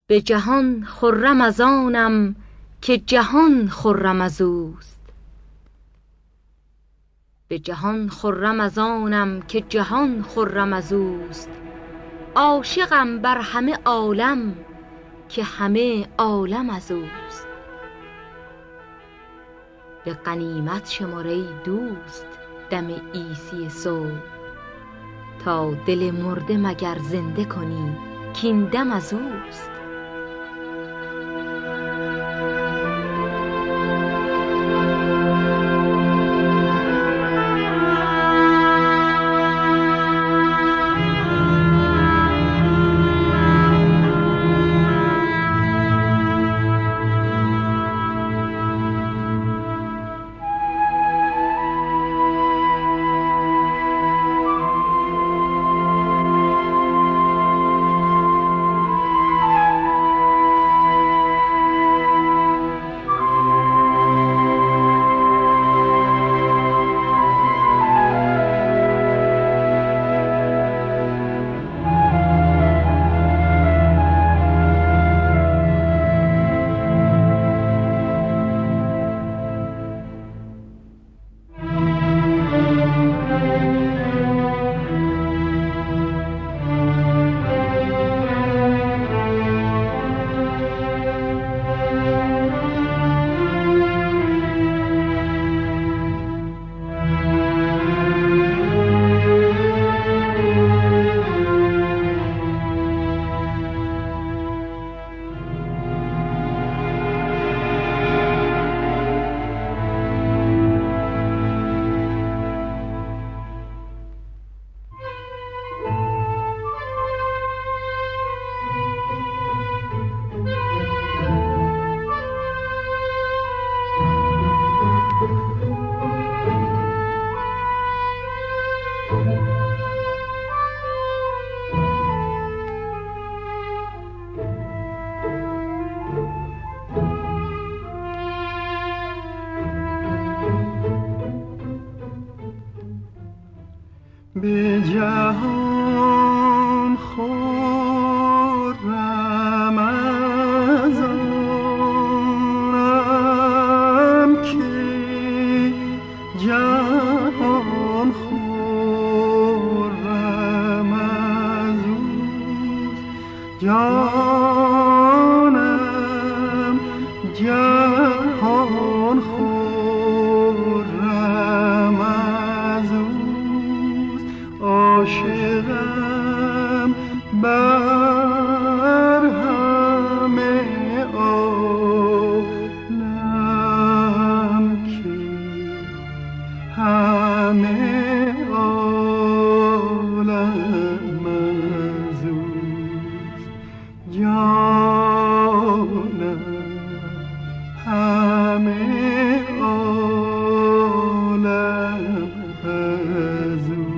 به جهان خرم از آنم که جهان خرم از اوست. به جهان خرم از آنم که جهان خرم از اوست. عاشقم بر همه عالم که همه عالم از اوست. به غنیمت شمر ای دوست دم عیسی صبح، تا دل مرده مگر زنده کنی کاین دم از اوست. به جهان خرم از آنم که جهان خرم از اوست. جانم جهان خرم از اوست. عاشقم بر همه عالم که همه عالم از اوست. جانم همه عالم از اوست.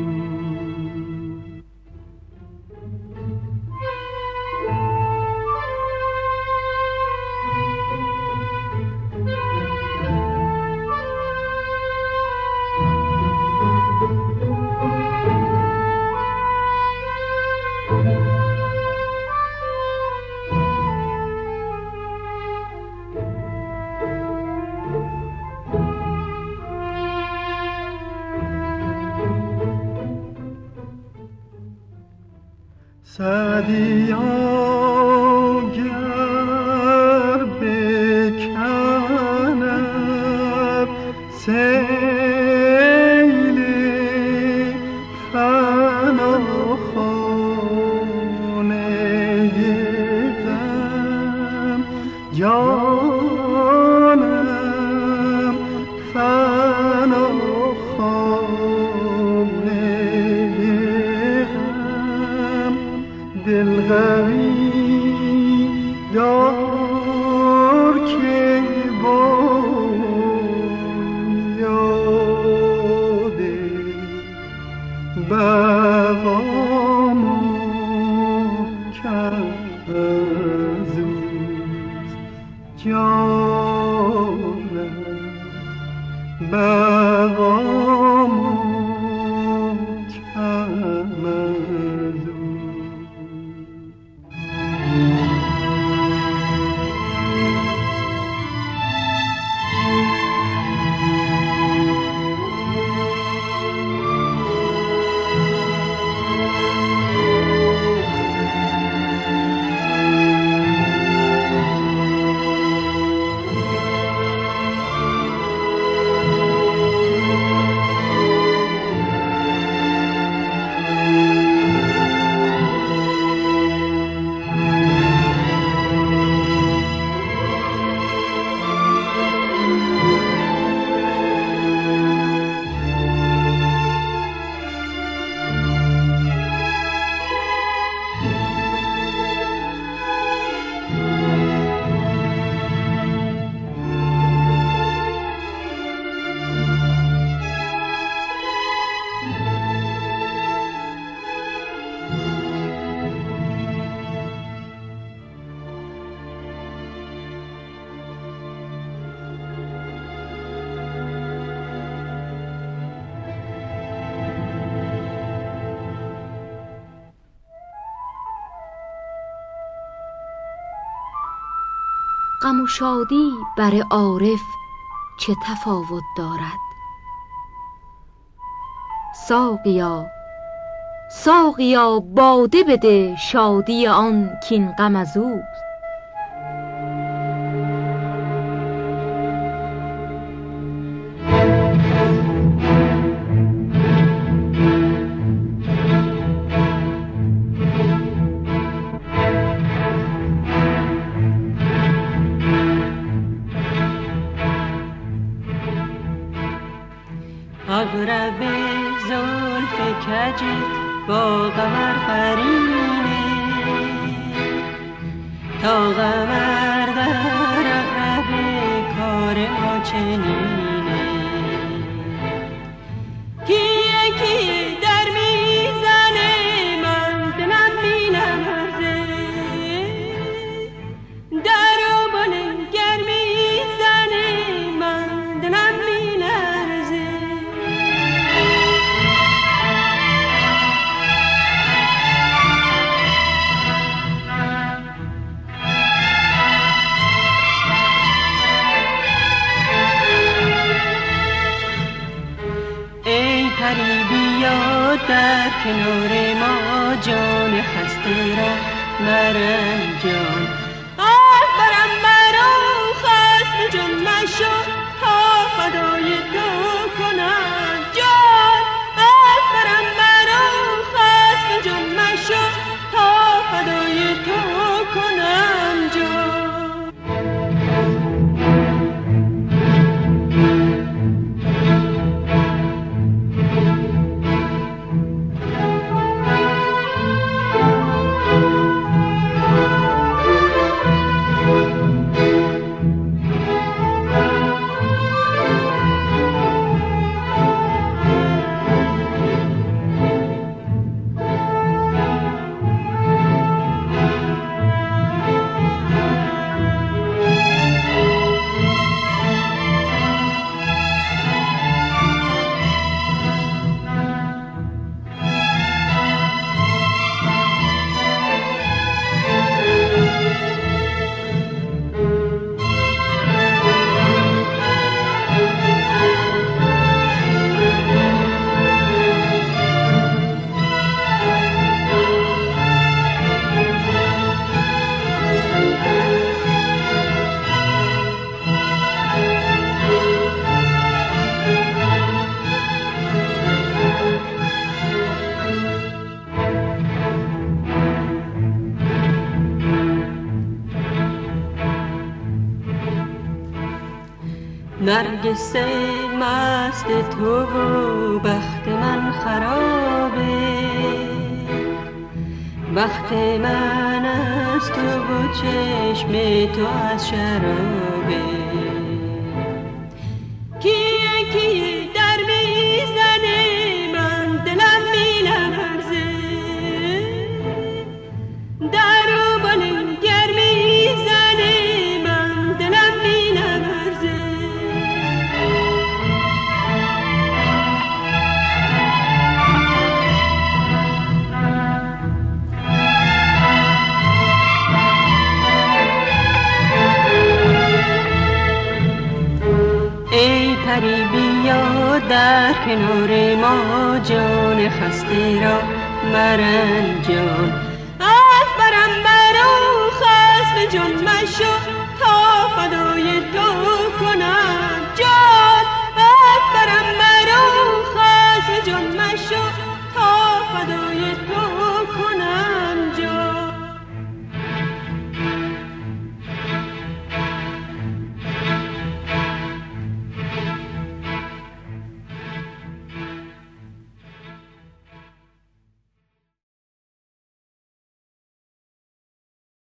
سعدیا گر بکند سیل فناخانه غم، جانم فناخانه غم، دل غمی دار که با یاد بقا محکم از اوست. جانم بقا محکم از اوست. غم و شادی بر عارف چه تفاوت دارد؟ ساقیا باده بده شادی آن کین غم از اوست. اغرب زلف کجت با قمر قرینه، تا قمر در اغرب کار ما چنینه. کیه در میزنه من دلم می‌لرزه، در و بلنگر میزنه من دلم می‌لرزه. پری بیا در کنار ما، جان خسته را مرنجان. آه برم مرا خسته جان مشو، تا فدای تو کنم جان. آه برم مرا خسته جان مشو، تا فدای تو کنم جان. نرگس مست تو و بخت من خرابه، بخت من از تو و چشم تو از شرابه. کیه در میزنه من دلم می‌لرزه، در و بلنگر میزنه من دلم می‌لرزه. ای پری بیا در کنار ما، جان خسته را مرنجان. آه برم مرا خسته جان مشو،